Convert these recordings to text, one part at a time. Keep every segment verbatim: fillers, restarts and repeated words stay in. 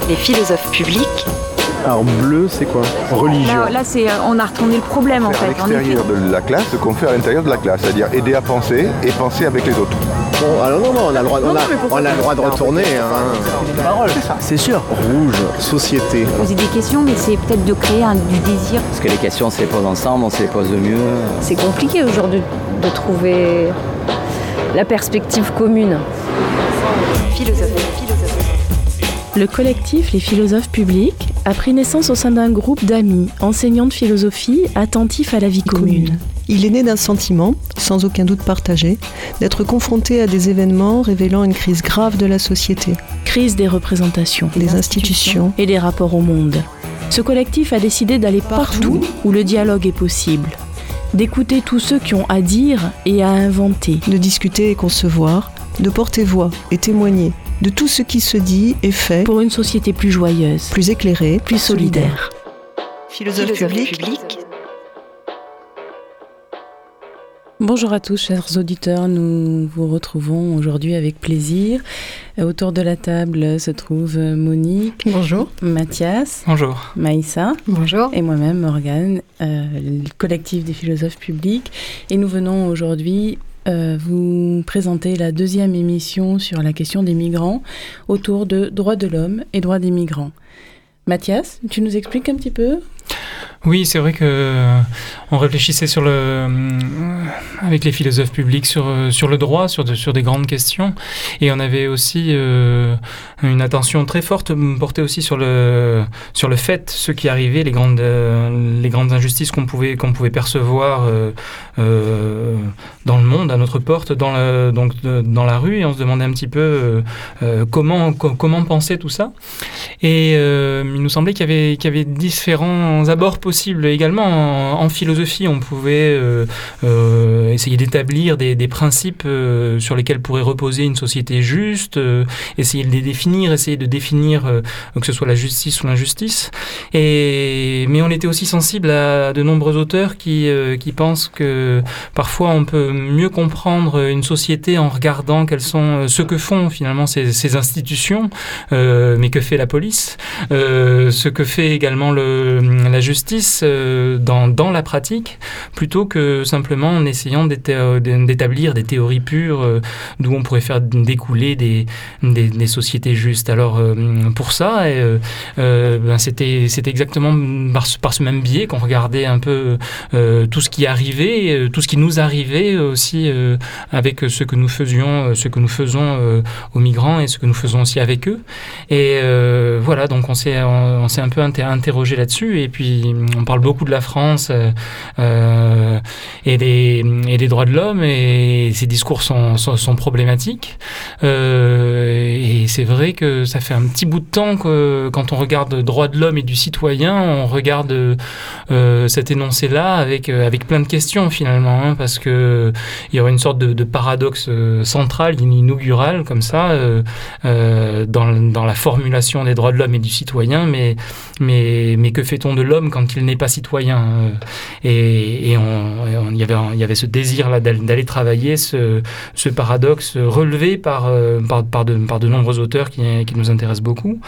Les philosophes publics. Alors bleu, c'est quoi? Religion. Là, là c'est, on a retourné le problème en fait. À l'extérieur de la classe, ce qu'on fait à l'intérieur de la classe, c'est-à-dire aider à penser et penser avec les autres. Bon, alors non, non, on a le droit, Non, on a, non, mais pourquoi on a le droit de retourner. Hein. C'est parole, c'est ça. C'est sûr. Rouge, société. Poser des questions, mais c'est peut-être de créer un, du désir. Parce que les questions, on se les pose ensemble, on se les pose de mieux. C'est compliqué aujourd'hui de trouver la perspective commune. Philosophe, philosophe. Le collectif Les Philosophes Publics a pris naissance au sein d'un groupe d'amis, enseignants de philosophie, attentifs à la vie commune. Il est né d'un sentiment, sans aucun doute partagé, d'être confronté à des événements révélant une crise grave de la société. Crise des représentations, des institutions et des rapports au monde. Ce collectif a décidé d'aller partout où le dialogue est possible, d'écouter tous ceux qui ont à dire et à inventer, de discuter et concevoir, de porter voix et témoigner de tout ce qui se dit et fait pour une société plus joyeuse, plus éclairée, plus solidaire. Philosophe public. public. Bonjour à tous, chers auditeurs, nous vous retrouvons aujourd'hui avec plaisir. Autour de la table se trouvent Monique. Bonjour. Mathias. Bonjour. Maïssa. Bonjour. Et moi-même, Morgane, euh, le collectif des philosophes publics. Et nous venons aujourd'hui euh, vous présenter la deuxième émission sur la question des migrants autour de droits de l'homme et droits des migrants. Mathias, tu nous expliques un petit peu ? Oui, c'est vrai que euh, on réfléchissait sur le, euh, avec les philosophes publics sur sur le droit, sur de, sur des grandes questions, et on avait aussi euh, une attention très forte portée aussi sur le sur le fait, ce qui arrivait, les grandes euh, les grandes injustices qu'on pouvait qu'on pouvait percevoir euh, euh, dans le monde, à notre porte, dans le, donc de, dans la rue, et on se demandait un petit peu euh, comment co- comment penser tout ça, et euh, il nous semblait qu'il y avait qu'il y avait différents abords possible également en, en philosophie. On pouvait euh, euh, essayer d'établir des, des principes euh, sur lesquels pourrait reposer une société juste, euh, essayer de les définir, essayer de définir euh, que ce soit la justice ou l'injustice. Et, mais on était aussi sensible à de nombreux auteurs qui, euh, qui pensent que parfois on peut mieux comprendre une société en regardant quels sont ce que font finalement ces, ces institutions, euh, mais que fait la police, euh, ce que fait également le, la justice Dans, dans la pratique, plutôt que simplement en essayant d'établir des théories pures euh, d'où on pourrait faire découler des, des, des sociétés justes. Alors euh, pour ça, euh, euh, ben c'était, c'était exactement par ce, par ce même biais qu'on regardait un peu euh, tout ce qui arrivait, euh, tout ce qui nous arrivait aussi euh, avec ce que nous faisions, ce que nous faisons euh, aux migrants et ce que nous faisons aussi avec eux. Et euh, voilà, donc on s'est, on, on s'est un peu inter- interrogé là-dessus, et puis on parle beaucoup de la France euh, euh, et, des, et des droits de l'homme, et ces discours sont, sont, sont problématiques. Euh, et c'est vrai que ça fait un petit bout de temps que quand on regarde droits de l'homme et du citoyen, on regarde euh, cet énoncé-là avec, avec plein de questions finalement, hein, parce qu'il y aurait une sorte de, de paradoxe central, inaugural comme ça, euh, euh, dans, dans la formulation des droits de l'homme et du citoyen, mais, mais, mais que fait-on de l'homme quand il n'est pas citoyen, euh, et, et on, et on, il y avait, il y avait ce désir là d'aller, d'aller travailler ce, ce paradoxe relevé par, euh, par, par, de, par de nombreux auteurs qui, qui nous intéressent beaucoup.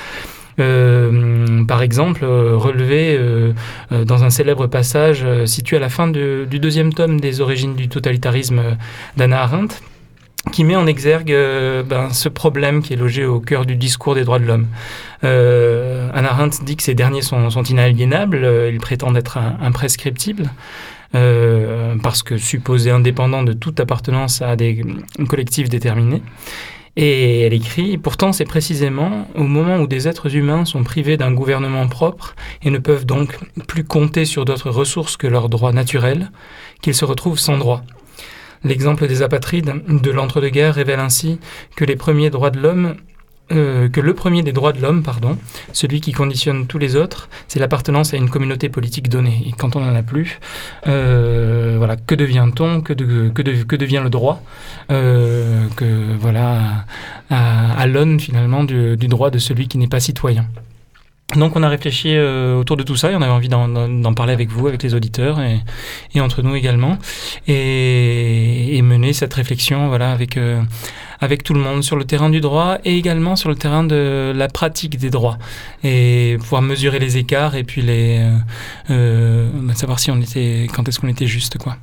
Euh, par exemple, euh, relevé euh, euh, dans un célèbre passage euh, situé à la fin de, du deuxième tome des Origines du totalitarisme d'Hannah Arendt, qui met en exergue euh, ben, ce problème qui est logé au cœur du discours des droits de l'homme. Euh, Hannah Arendt dit que ces derniers sont, sont inaliénables, euh, ils prétendent être un, imprescriptibles, euh, parce que supposés indépendants de toute appartenance à des collectifs déterminés. Et elle écrit « Pourtant, c'est précisément au moment où des êtres humains sont privés d'un gouvernement propre et ne peuvent donc plus compter sur d'autres ressources que leurs droits naturels, qu'ils se retrouvent sans droit. » L'exemple des apatrides de l'entre-deux-guerres révèle ainsi que les premiers droits de l'homme, euh, que le premier des droits de l'homme, pardon, celui qui conditionne tous les autres, c'est l'appartenance à une communauté politique donnée. Et quand on n'en a plus, euh, voilà, que devient-on, que, de, que, de, que devient le droit, euh, que voilà, à, à l'aune finalement du, du droit de celui qui n'est pas citoyen. Donc on a réfléchi euh, autour de tout ça et on avait envie d'en, d'en parler avec vous, avec les auditeurs et, et entre nous également, et, et mener cette réflexion voilà, avec, euh, avec tout le monde sur le terrain du droit et également sur le terrain de la pratique des droits, et pouvoir mesurer les écarts et puis les, euh, euh, bah, savoir si on était, quand est-ce qu'on était juste, quoi.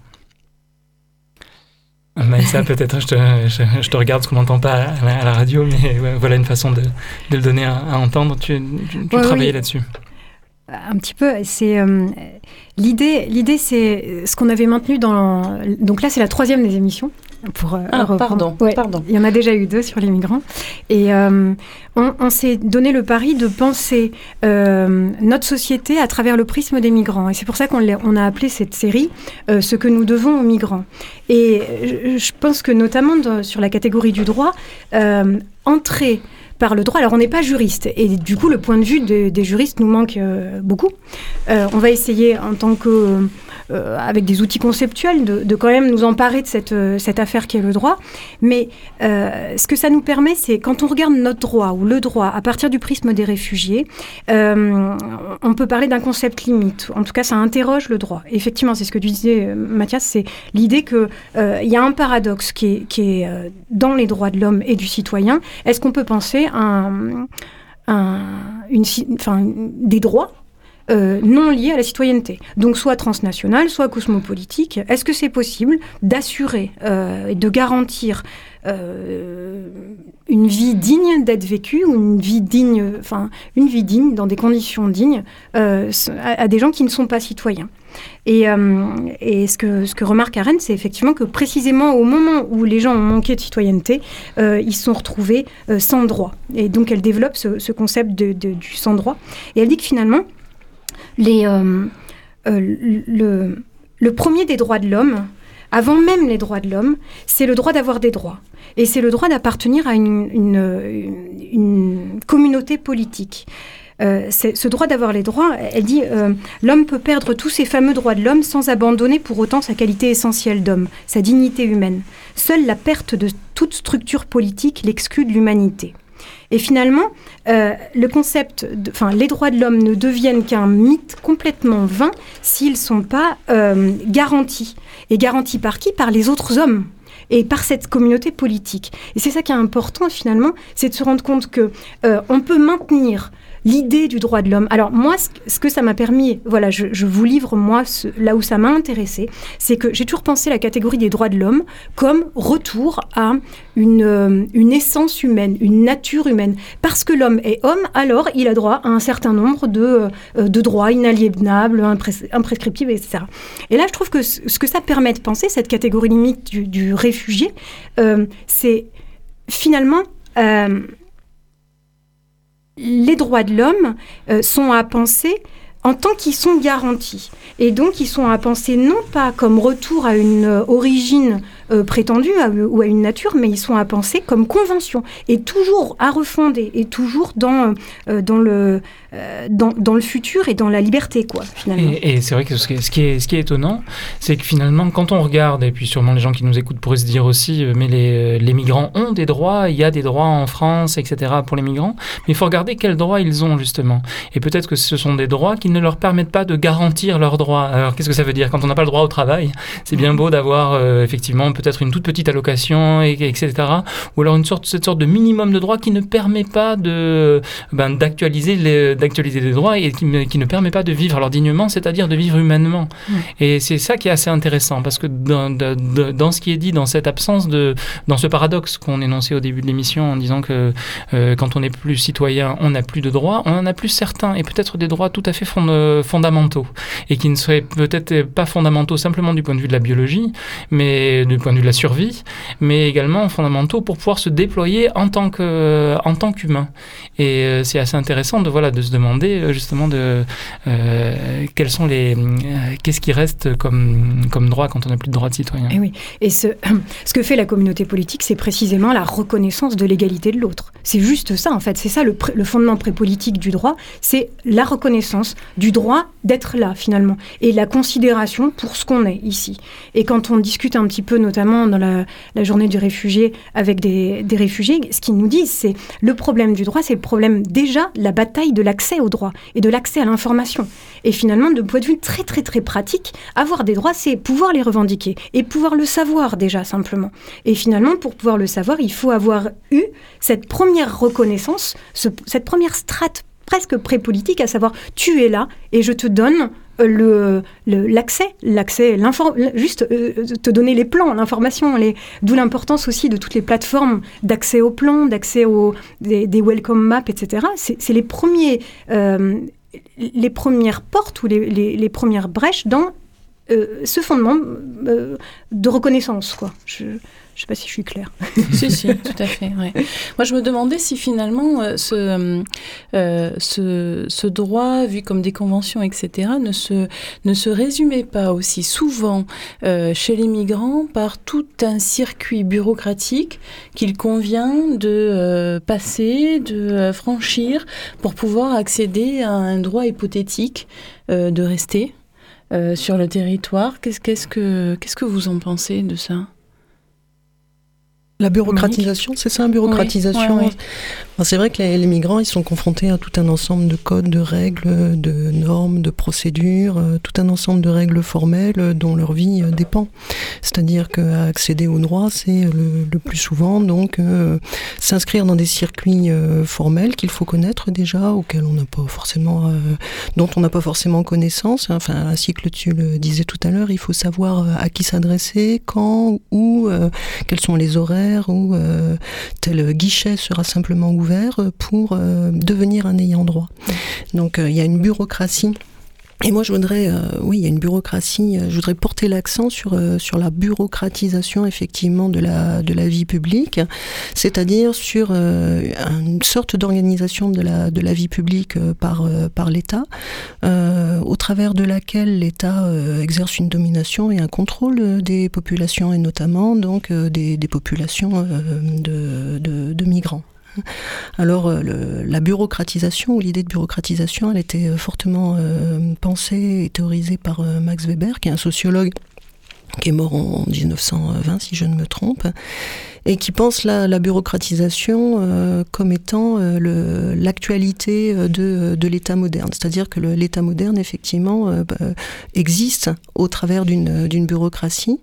Maïssa, peut-être, je te, je, je te regarde parce qu'on n'entend pas à la, à la radio, mais ouais, voilà une façon de, de le donner à, à entendre. Tu, tu, tu ouais, travaillais oui. là-dessus. Un petit peu, c'est euh, l'idée. L'idée, c'est ce qu'on avait maintenu dans. Donc là, c'est la troisième des émissions. Pour, euh, ah, pardon, ouais, pardon. Il y en a déjà eu deux sur les migrants. Et euh, on, on s'est donné le pari de penser euh, notre société à travers le prisme des migrants. Et c'est pour ça qu'on on a appelé cette série euh, « Ce que nous devons aux migrants ». Et je, je pense que notamment dans, sur la catégorie du droit, euh, entrer par le droit. Alors, on n'est pas juriste, et du coup, le point de vue de, des juristes nous manque euh, beaucoup. Euh, on va essayer, en tant que, euh, avec des outils conceptuels, de, de quand même nous emparer de cette, euh, cette affaire qui est le droit. Mais euh, ce que ça nous permet, c'est quand on regarde notre droit, ou le droit, à partir du prisme des réfugiés, euh, on peut parler d'un concept limite. En tout cas, ça interroge le droit. Et effectivement, c'est ce que tu disais, Mathias, c'est l'idée qu'il euh, y a un paradoxe qui est, qui est euh, dans les droits de l'homme et du citoyen. Est-ce qu'on peut penser Un, un, une, enfin, des droits euh, non liés à la citoyenneté, donc soit transnationale, soit cosmopolitique? Est-ce que c'est possible d'assurer euh, et de garantir euh, une vie digne d'être vécue, ou une vie digne, enfin une vie digne dans des conditions dignes euh, à, à des gens qui ne sont pas citoyens? Et, euh, et ce que, ce que remarque Arendt, c'est effectivement que précisément au moment où les gens ont manqué de citoyenneté, euh, ils se sont retrouvés euh, sans droit. Et donc elle développe ce, ce concept de, de, du sans droit. Et elle dit que finalement, les, euh, euh, le, le premier des droits de l'homme, avant même les droits de l'homme, c'est le droit d'avoir des droits. Et c'est le droit d'appartenir à une, une, une, une communauté politique. Euh, c'est, ce droit d'avoir les droits, elle dit euh, l'homme peut perdre tous ces fameux droits de l'homme sans abandonner pour autant sa qualité essentielle d'homme, sa dignité humaine. Seule la perte de toute structure politique l'exclut de l'humanité. Et finalement, euh, le concept, enfin, les droits de l'homme ne deviennent qu'un mythe complètement vain s'ils ne sont pas euh, garantis. Et garantis par qui? Par les autres hommes. Et par cette communauté politique. Et c'est ça qui est important finalement, c'est de se rendre compte que euh, on peut maintenir l'idée du droit de l'homme. Alors moi, ce, ce que ça m'a permis, voilà, je, je vous livre moi ce, là où ça m'a intéressé, c'est que j'ai toujours pensé la catégorie des droits de l'homme comme retour à une, euh, une essence humaine, une nature humaine. Parce que l'homme est homme, alors il a droit à un certain nombre de, euh, de droits inaliénables, imprés- imprescriptibles, et cetera. Et là, je trouve que ce, ce que ça permet de penser, cette catégorie limite du, du réfugié, euh, c'est finalement... Euh, les droits de l'homme euh, sont à penser en tant qu'ils sont garantis. Et donc, ils sont à penser non pas comme retour à une euh, origine euh, prétendue à, ou à une nature, mais ils sont à penser comme convention. Et toujours à refonder, et toujours dans, euh, dans, le, euh, dans, dans le futur et dans la liberté, quoi, finalement. Et, et c'est vrai que ce qui est, ce qui est, ce qui est étonnant, c'est que finalement, quand on regarde, et puis sûrement les gens qui nous écoutent pourraient se dire aussi, euh, mais les, les migrants ont des droits, il y a des droits en France, et cetera pour les migrants, mais il faut regarder quels droits ils ont, justement. Et peut-être que ce sont des droits qui ne leur permettent pas de garantir leurs droits. Alors, qu'est-ce que ça veut dire? Quand on n'a pas le droit au travail, c'est bien beau d'avoir, euh, effectivement, peut-être une toute petite allocation, et, et cetera. Ou alors une sorte, cette sorte de minimum de droits qui ne permet pas de, ben, d'actualiser, les, d'actualiser les droits et qui, qui ne permet pas de vivre alors dignement, c'est-à-dire de vivre humainement. Mmh. Et c'est ça qui est assez intéressant, parce que dans, de, de, dans ce qui est dit, dans cette absence de... dans ce paradoxe qu'on énonçait au début de l'émission en disant que euh, quand on n'est plus citoyen, on n'a plus de droits, on en a plus certains, et peut-être des droits tout à fait fond, fondamentaux, et qui ne seraient peut-être pas fondamentaux simplement du point de vue de la biologie, mais du point de vue de la survie, mais également fondamentaux pour pouvoir se déployer en tant que, en tant qu'humain. Et euh, c'est assez intéressant de, voilà, de se demander justement de, euh, quels sont les, euh, qu'est-ce qui reste comme, comme droit quand on n'a plus de droit de citoyen. Et oui, et ce, ce que fait la communauté politique, c'est précisément la reconnaissance de l'égalité de l'autre. C'est juste ça, en fait. C'est ça le, pré- le fondement prépolitique du droit, c'est la reconnaissance du droit d'être là, finalement, et la considération pour ce qu'on est ici. Et quand on discute un petit peu, notamment notamment dans la, la journée du réfugié avec des, des réfugiés, ce qu'ils nous disent, c'est le problème du droit, c'est le problème déjà de la bataille de l'accès au droit et de l'accès à l'information. Et finalement, de point de vue très très très pratique, avoir des droits, c'est pouvoir les revendiquer et pouvoir le savoir déjà simplement. Et finalement, pour pouvoir le savoir, il faut avoir eu cette première reconnaissance, ce, cette première strate presque pré-politique, à savoir tu es là et je te donne le, le, l'accès, l'accès, juste euh, te donner les plans, l'information, les, d'où l'importance aussi de toutes les plateformes d'accès aux plans, d'accès aux des, des welcome maps, et cetera. C'est, c'est les premiers, euh, les premières portes ou les, les, les premières brèches dans euh, ce fondement euh, de reconnaissance, quoi. Je, Je ne sais pas si je suis claire. Si, si, tout à fait. Ouais. Moi, je me demandais si finalement euh, ce, euh, ce, ce droit, vu comme des conventions, et cetera, ne se, ne se résumait pas aussi souvent euh, chez les migrants par tout un circuit bureaucratique qu'il convient de euh, passer, de euh, franchir pour pouvoir accéder à un droit hypothétique euh, de rester euh, sur le territoire. Qu'est-ce, qu'est-ce que, qu'est-ce que vous en pensez de ça ? La bureaucratisation, c'est ça, bureaucratisation. Oui, ouais, ouais. Enfin, c'est vrai que les, les migrants, ils sont confrontés à tout un ensemble de codes, de règles, de normes, de procédures, euh, tout un ensemble de règles formelles dont leur vie euh, dépend. C'est-à-dire qu'accéder aux droits, c'est le, le plus souvent donc euh, s'inscrire dans des circuits euh, formels qu'il faut connaître déjà, auxquels on n'a pas forcément, euh, dont on n'a pas forcément connaissance. Enfin, ainsi que tu le disais tout à l'heure, il faut savoir à qui s'adresser, quand, où, euh, quels sont les horaires, où euh, tel guichet sera simplement ouvert pour euh, devenir un ayant droit. Donc euh, il y a une bureaucratie. Et moi, je voudrais, euh, oui, il y a une bureaucratie, euh, je voudrais porter l'accent sur, euh, sur la bureaucratisation, effectivement, de la, de la vie publique, c'est-à-dire sur euh, une sorte d'organisation de la, de la vie publique euh, par, euh, par l'État, euh, au travers de laquelle l'État euh, exerce une domination et un contrôle des populations, et notamment donc euh, des, des populations euh, de, de, de migrants. Alors le, la bureaucratisation ou l'idée de bureaucratisation, elle était fortement euh, pensée et théorisée par euh, Max Weber, qui est un sociologue qui est mort en dix-neuf cent vingt, si je ne me trompe, et qui pense la, la bureaucratisation euh, comme étant euh, le, l'actualité de, de l'État moderne. C'est-à-dire que le, l'État moderne, effectivement, euh, bah, existe au travers d'une, d'une bureaucratie,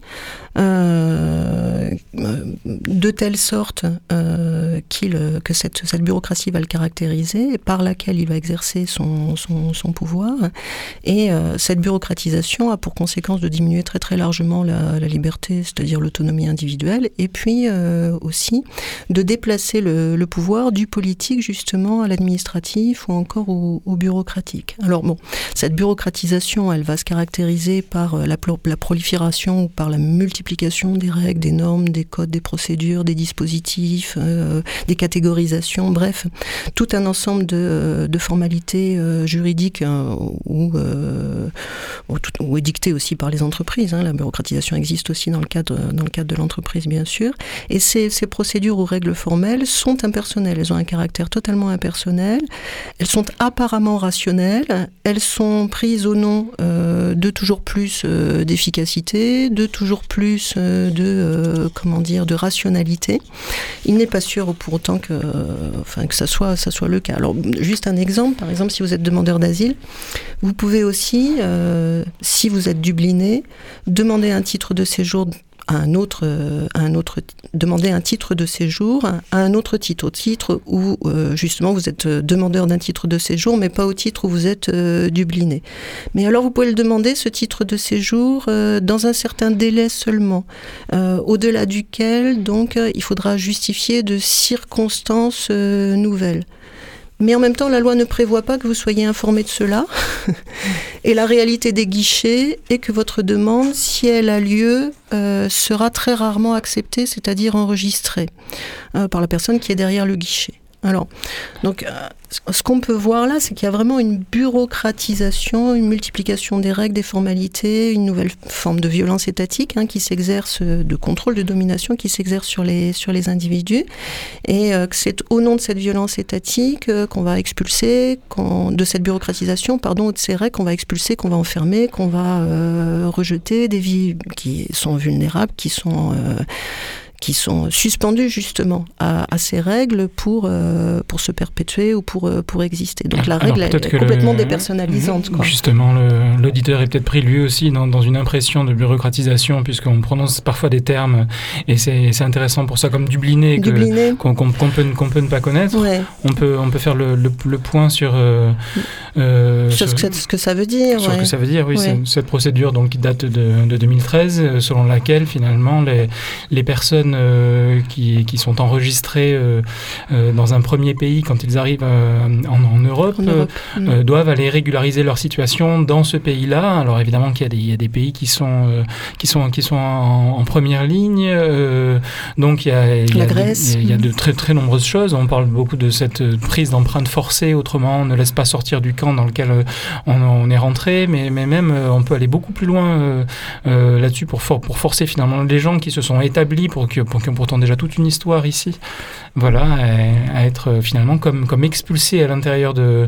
euh, de telle sorte euh, qu'il, que cette, cette bureaucratie va le caractériser, par laquelle il va exercer son, son, son pouvoir. Et euh, cette bureaucratisation a pour conséquence de diminuer très très largement la, la liberté, c'est-à-dire l'autonomie individuelle, et puis euh, aussi de déplacer le, le pouvoir du politique justement à l'administratif ou encore au, au bureaucratique. Alors bon, cette bureaucratisation, elle va se caractériser par la, la prolifération ou par la multiplication des règles, des normes, des codes, des procédures, des dispositifs, euh, des catégorisations, bref, tout un ensemble de, de formalités euh, juridiques euh, ou, euh, ou, ou édictées aussi par les entreprises. Hein. La bureaucratisation existe aussi dans le cadre, dans le cadre de l'entreprise, bien sûr. Et ces, ces procédures ou règles formelles sont impersonnelles. Elles ont un caractère totalement impersonnel. Elles sont apparemment rationnelles. Elles sont prises au nom euh, de toujours plus euh, d'efficacité, de toujours plus euh, de, euh, comment dire, de rationalité. Il n'est pas sûr pour autant que, euh, enfin, que ça soit, ça soit le cas. Alors, juste un exemple. Par exemple, si vous êtes demandeur d'asile, vous pouvez aussi, euh, si vous êtes dubliné, demander un titre de séjour à un autre, à un autre, demander un titre de séjour à un autre titre, au titre où euh, justement vous êtes demandeur d'un titre de séjour, mais pas au titre où vous êtes euh, dubliné. Mais alors vous pouvez le demander, ce titre de séjour, euh, dans un certain délai seulement, euh, au-delà duquel donc euh, il faudra justifier de circonstances euh, nouvelles. Mais en même temps, la loi ne prévoit pas que vous soyez informé de cela. Et la réalité des guichets est que votre demande, si elle a lieu, euh, sera très rarement acceptée, c'est-à-dire enregistrée euh, par la personne qui est derrière le guichet. Alors, donc, euh, ce qu'on peut voir là, c'est qu'il y a vraiment une bureaucratisation, une multiplication des règles, des formalités, une nouvelle forme de violence étatique hein, qui s'exerce, de contrôle, de domination qui s'exerce sur les, sur les individus. Et euh, c'est au nom de cette violence étatique euh, qu'on va expulser, qu'on, de cette bureaucratisation, pardon, de ces règles qu'on va expulser, qu'on va enfermer, qu'on va euh, rejeter des vies qui sont vulnérables, qui sont... Euh, qui sont suspendus justement à, à ces règles pour, euh, pour se perpétuer ou pour, pour exister. Donc la règle Alors, est complètement le... dépersonnalisante. Quoi. Justement, le, l'auditeur est peut-être pris lui aussi dans, dans une impression de bureaucratisation, puisqu'on prononce parfois des termes, et c'est, c'est intéressant pour ça, comme dubliné, que, dubliné. Qu'on, qu'on, qu'on, peut, qu'on peut ne pas connaître. Ouais. On, peut, on peut faire le, le, le point sur... Euh, euh, sur, sur ce, que, ce que ça veut dire. Sur ouais. ce que ça veut dire, oui. Ouais. Cette procédure donc, qui date de, de deux mille treize, selon laquelle finalement les, les personnes Euh, qui, qui sont enregistrés euh, euh, dans un premier pays quand ils arrivent euh, en, en Europe, en Europe. Euh, euh, doivent aller régulariser leur situation dans ce pays-là. Alors évidemment qu'il y a des, il y a des pays qui sont, euh, qui sont, qui sont en, en première ligne, euh, donc il y a, il y a, La Grèce. Il y a de très, très nombreuses choses. On parle beaucoup de cette prise d'empreinte forcée, autrement on ne laisse pas sortir du camp dans lequel on, on est rentré, mais, mais même on peut aller beaucoup plus loin euh, euh, là-dessus pour, for, pour forcer finalement les gens qui se sont établis pour que, pour que pourtant déjà toute une histoire ici, voilà, à, à être finalement comme, comme expulsés à l'intérieur de,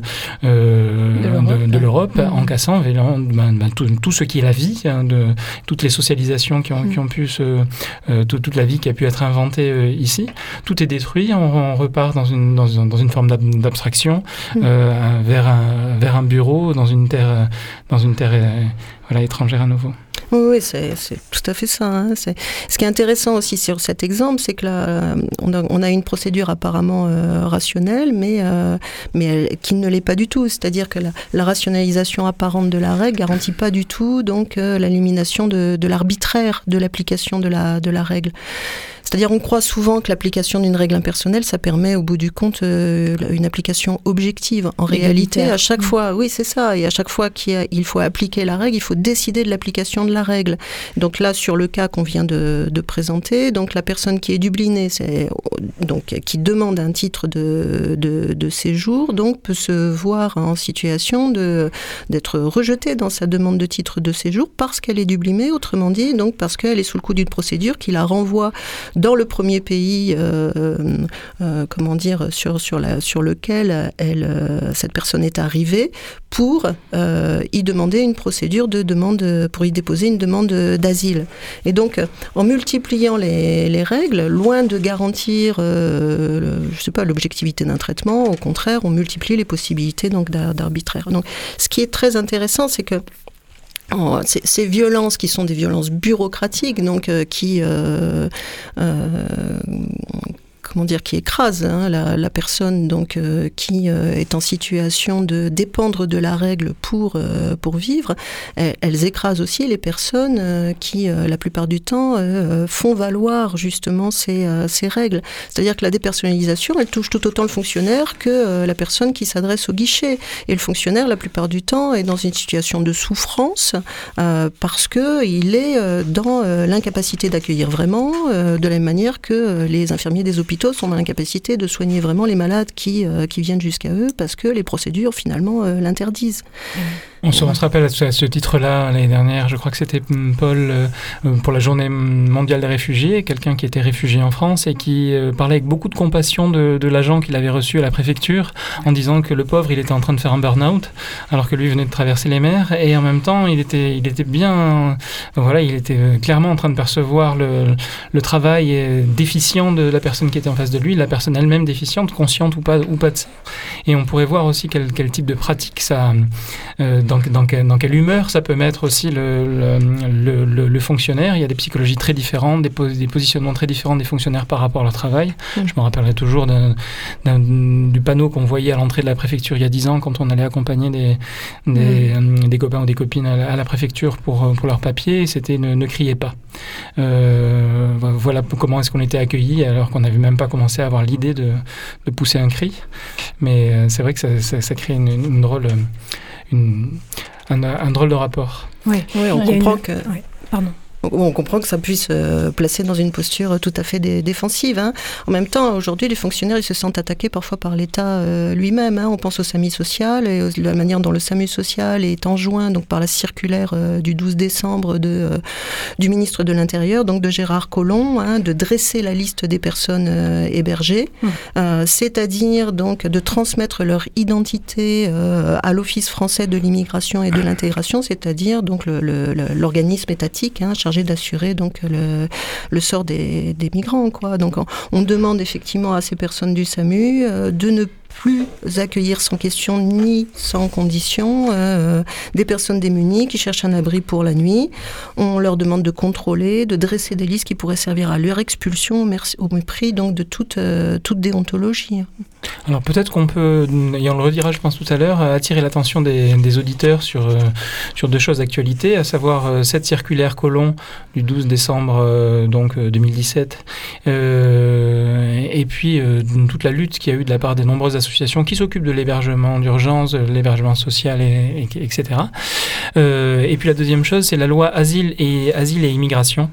euh, de l'Europe, de, de l'Europe mmh. en cassant ben, ben, tout, tout ce qui est la vie, hein, de, toutes les socialisations qui ont, mmh. qui ont pu se... Euh, tout, toute la vie qui a pu être inventée euh, ici. Tout est détruit, on, on repart dans une, dans, dans une forme d'abstraction mmh. euh, vers, un, vers un bureau, dans une terre, dans une terre euh, voilà, étrangère à nouveau. Oui, oui c'est, c'est tout à fait ça. Hein. C'est... Ce qui est intéressant aussi sur cet exemple, c'est que là, on a, on a une procédure apparemment euh, rationnelle, mais, euh, mais elle, qui ne l'est pas du tout. C'est-à-dire que la, la rationalisation apparente de la règle garantit pas du tout donc, euh, l'élimination de, de l'arbitraire de l'application de la, de la règle. C'est-à-dire on croit souvent que l'application d'une règle impersonnelle, ça permet au bout du compte euh, une application objective. En réalité, à chaque fois, oui c'est ça, et à chaque fois qu'il y a, il faut appliquer la règle, il faut décider de l'application de la règle. Donc là, sur le cas qu'on vient de, de présenter, donc la personne qui est dublinée, c'est, donc, qui demande un titre de, de, de séjour, donc peut se voir en situation de, d'être rejetée dans sa demande de titre de séjour parce qu'elle est dublinée, autrement dit, donc parce qu'elle est sous le coup d'une procédure qui la renvoie dans le premier pays, euh, euh, comment dire, sur, sur, la, sur lequel elle, euh, cette personne est arrivée, pour euh, y demander une procédure de demande, pour y déposer une demande d'asile. Et donc, en multipliant les, les règles, loin de garantir, euh, le, je sais pas, l'objectivité d'un traitement, au contraire, on multiplie les possibilités donc d'arbitraire. Donc, ce qui est très intéressant, c'est que Oh, ces, ces violences qui sont des violences bureaucratiques, donc euh, qui euh, euh, comment dire, qui écrasent hein, la, la personne donc euh, qui euh, est en situation de dépendre de la règle pour euh, pour vivre, elles, elles écrasent aussi les personnes euh, qui euh, la plupart du temps euh, font valoir justement ces euh, ces règles. C'est-à-dire que la dépersonnalisation, elle touche tout autant le fonctionnaire que euh, la personne qui s'adresse au guichet. Et le fonctionnaire, la plupart du temps, est dans une situation de souffrance euh, parce que il est euh, dans euh, l'incapacité d'accueillir vraiment, euh, de la même manière que euh, les infirmiers des hôpitaux sont dans l'incapacité de soigner vraiment les malades qui, euh, qui viennent jusqu'à eux parce que les procédures finalement euh, l'interdisent. Mmh. On se, on se rappelle à ce, à ce titre-là, l'année dernière, je crois que c'était Paul, euh, pour la journée mondiale des réfugiés, quelqu'un qui était réfugié en France et qui euh, parlait avec beaucoup de compassion de, de l'agent qu'il avait reçu à la préfecture en disant que le pauvre, il était en train de faire un burn-out alors que lui venait de traverser les mers et en même temps, il était, il était bien... Voilà, il était clairement en train de percevoir le, le travail déficient de la personne qui était en face de lui, la personne elle-même déficiente, consciente ou pas, ou pas de ça. Et on pourrait voir aussi quel, quel type de pratique ça... Euh, dans Dans, dans, dans quelle humeur ça peut mettre aussi le, le, le, le fonctionnaire. Il y a des psychologies très différentes, des, pos, des positionnements très différents des fonctionnaires par rapport à leur travail. Mmh. Je me rappellerai toujours d'un, d'un, du panneau qu'on voyait à l'entrée de la préfecture il y a dix ans quand on allait accompagner des, des, mmh. des copains ou des copines à la, à la préfecture pour, pour leurs papiers. C'était ne, ne criez pas. Euh, voilà comment est-ce qu'on était accueillis alors qu'on n'avait même pas commencé à avoir l'idée de, de pousser un cri. Mais c'est vrai que ça, ça, ça crée une, une drôle... Une, un, un drôle de rapport. Oui, oui on comprend une... que... Oui. Pardon. Donc, on comprend que ça puisse euh, placer dans une posture tout à fait dé- défensive. Hein. En même temps, aujourd'hui, les fonctionnaires ils se sentent attaqués parfois par l'État euh, lui-même. Hein. On pense au SAMU social et la manière dont le SAMU social est enjoint donc, par la circulaire euh, du douze décembre de, euh, du ministre de l'Intérieur, donc de Gérard Collomb, hein, de dresser la liste des personnes euh, hébergées, mmh. euh, c'est-à-dire donc de transmettre leur identité euh, à l'Office français de l'immigration et de l'intégration, c'est-à-dire donc le, le, le, l'organisme étatique hein, chargé d'assurer donc le, le sort des, des migrants, quoi. Donc on, on demande effectivement à ces personnes du SAMU euh, de ne plus accueillir sans question ni sans condition euh, des personnes démunies qui cherchent un abri pour la nuit. On leur demande de contrôler, de dresser des listes qui pourraient servir à leur expulsion au mépris donc de toute, euh, toute déontologie. Alors peut-être qu'on peut, et on le redira je pense tout à l'heure, attirer l'attention des, des auditeurs sur, euh, sur deux choses d'actualité, à savoir euh, cette circulaire Collomb du douze décembre euh, donc, euh, deux mille dix-sept euh, et puis euh, toute la lutte qu'il y a eu de la part des nombreuses associations qui s'occupent de l'hébergement d'urgence, de l'hébergement social, et, et, etc. Euh, et puis la deuxième chose, c'est la loi Asile et, Asile et Immigration,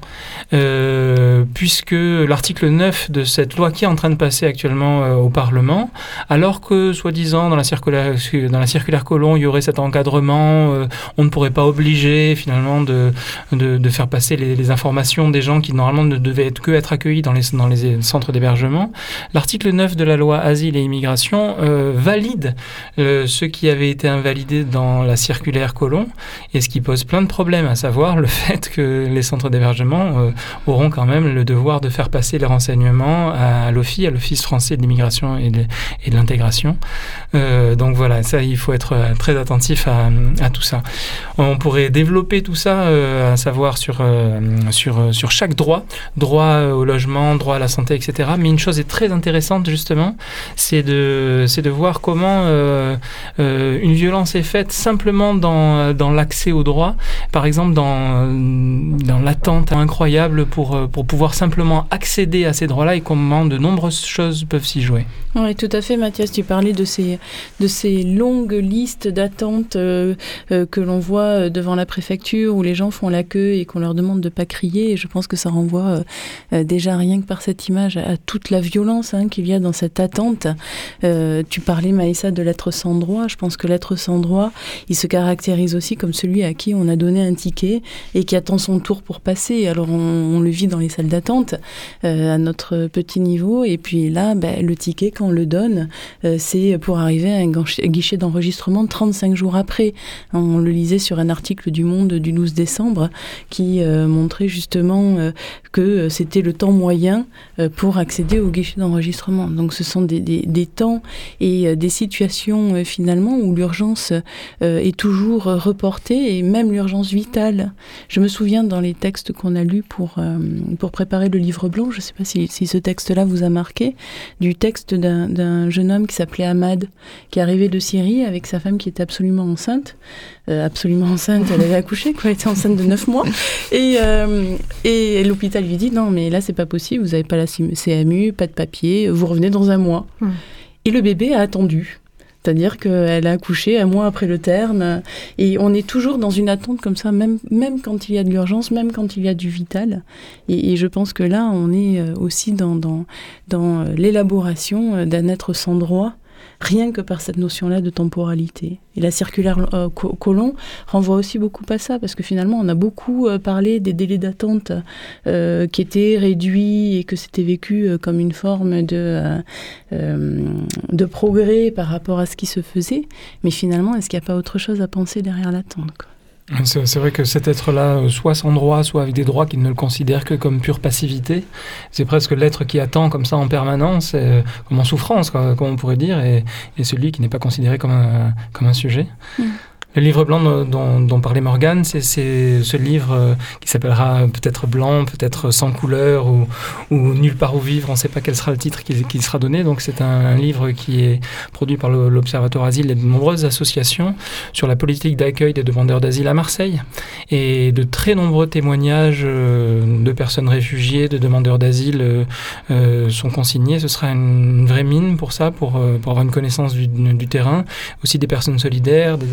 euh, puisque l'article neuf de cette loi qui est en train de passer actuellement euh, au Parlement, alors que, soi-disant, dans la circulaire, dans la circulaire Collomb, il y aurait cet encadrement, euh, on ne pourrait pas obliger, finalement, de, de, de faire passer les, les informations des gens qui, normalement, ne devaient être, que être accueillis dans les, dans les centres d'hébergement. L'article neuf de la loi Asile et Immigration euh, valide euh, ce qui avait été invalidé dans la circulaire Collomb, et ce qui pose plein de problèmes, à savoir le fait que les centres d'hébergement euh, auront quand même le devoir de faire passer les renseignements à, à l'O F I, à l'Office français de l'immigration et de, et de l'intégration. Euh, donc voilà, ça, il faut être très attentif à, à tout ça. On pourrait développer tout ça, euh, à savoir sur, euh, sur, sur chaque droit, droit au logement, droit à la santé, et cetera. Mais une chose est très intéressante, justement, c'est de, c'est de voir comment euh, euh, une violence est faite simplement dans, dans l'accès aux droits. Par exemple, dans, dans l'attente incroyable pour, pour pouvoir simplement accéder à ces droits-là, et comment de nombreuses choses peuvent s'y jouer. Oui, tout à fait, Mathias. Tu parlais de ces, de ces longues listes d'attente euh, euh, que l'on voit devant la préfecture, où les gens font la queue et qu'on leur demande de ne pas crier. Et je pense que ça renvoie euh, déjà, rien que par cette image, à toute la violence hein, qu'il y a dans cette attente. Euh, tu parlais, Maïssa, de l'être sans droit. Je pense que l'être sans droit, il se caractérise aussi comme celui à qui on a donné un ticket et qui attend son tour pour passer. Alors on, on le vit dans les salles d'attente euh, à notre petit niveau. Et puis là, ben, le ticket, quand on le donne, euh, c'est pour arriver à un guichet d'enregistrement trente-cinq jours après. On le lisait sur un article du Monde du douze décembre qui euh, montrait justement euh, que c'était le temps moyen euh, pour accéder au guichet d'enregistrement. Donc ce sont des, des, des temps et euh, des situations euh, finalement où l'urgence euh, est toujours reportée, et même l'urgence vitale. Je me souviens dans les textes qu'on a lus pour, euh, pour préparer le livre blanc, je ne sais pas si, si ce texte-là vous a marqué, du texte d'un, d'un jeune homme qui s'appelait Ahmad, qui arrivait de Syrie avec sa femme qui était absolument enceinte. Euh, absolument enceinte, elle avait accouché, quoi, elle était enceinte de neuf mois. Et, euh, et l'hôpital lui dit, non, mais là, c'est pas possible, vous n'avez pas la C M U, pas de papier, vous revenez dans un mois. Mmh. Et le bébé a attendu. C'est-à-dire qu'elle a accouché un mois après le terme. Et on est toujours dans une attente comme ça, même, même quand il y a de l'urgence, même quand il y a du vital. Et, et je pense que là, on est aussi dans, dans, dans l'élaboration d'un être sans droit, rien que par cette notion-là de temporalité. Et la circulaire euh, Collomb renvoie aussi beaucoup à ça, parce que finalement, on a beaucoup euh, parlé des délais d'attente euh, qui étaient réduits et que c'était vécu euh, comme une forme de, euh, euh, de progrès par rapport à ce qui se faisait. Mais finalement, est-ce qu'il n'y a pas autre chose à penser derrière l'attente, quoi ? C'est, c'est vrai que cet être-là, soit sans droit, soit avec des droits qui ne le considèrent que comme pure passivité, c'est presque l'être qui attend comme ça en permanence, euh, comme en souffrance, quoi, comme on pourrait dire, et, et celui qui n'est pas considéré comme un, comme un sujet. Mmh. Le livre blanc dont, dont parlait Morgane, c'est, c'est ce livre euh, qui s'appellera peut-être Blanc, peut-être Sans couleur, ou, ou Nulle part où vivre, on ne sait pas quel sera le titre qui, qui sera donné. Donc c'est un, un livre qui est produit par le, l'Observatoire Asile et de nombreuses associations sur la politique d'accueil des demandeurs d'asile à Marseille. Et de très nombreux témoignages euh, de personnes réfugiées, de demandeurs d'asile euh, euh, sont consignés. Ce sera une, une vraie mine pour ça, pour, euh, pour avoir une connaissance du, du terrain. Aussi des personnes solidaires, des associations,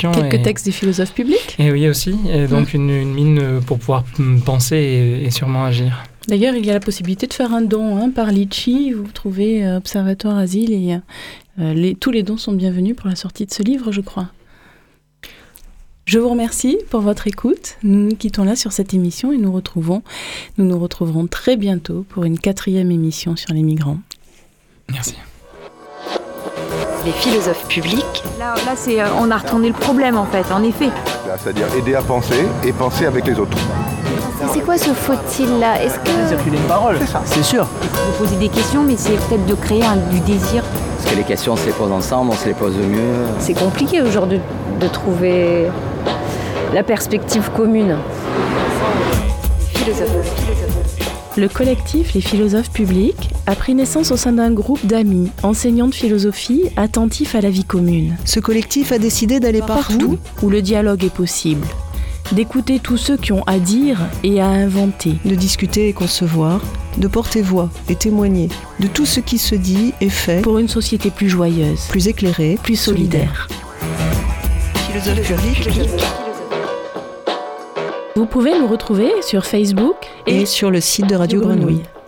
questions. Quelques et, textes des philosophes publics. Et oui, aussi. Et donc, mmh. une, une mine pour pouvoir penser et, et sûrement agir. D'ailleurs, il y a la possibilité de faire un don hein, par Litchi. Vous trouvez euh, Observatoire Asile et euh, les, tous les dons sont bienvenus pour la sortie de ce livre, je crois. Je vous remercie pour votre écoute. Nous nous quittons là sur cette émission et nous retrouvons, nous nous retrouverons très bientôt pour une quatrième émission sur les migrants. Merci. Les philosophes publics. Là, là c'est, euh, on a retourné le problème en fait, en effet. C'est-à-dire aider à penser et penser avec les autres. C'est quoi ce faut-il là? Est-ce que... circuler une parole, c'est ça, c'est sûr. Vous posez des questions, mais c'est peut-être de créer un, du désir. Parce que les questions, on se les pose ensemble, on se les pose au mieux. C'est compliqué aujourd'hui de trouver la perspective commune. Philosophes, philosophes. Le collectif Les Philosophes Publics a pris naissance au sein d'un groupe d'amis, enseignants de philosophie, attentifs à la vie commune. Ce collectif a décidé d'aller partout, Partout où le dialogue est possible, d'écouter tous ceux qui ont à dire et à inventer, de discuter et concevoir, de porter voix et témoigner de tout ce qui se dit et fait pour une société plus joyeuse, plus éclairée, plus solidaire. Philosophes publics. Vous pouvez nous retrouver sur Facebook et, et sur le site de Radio Grenouille.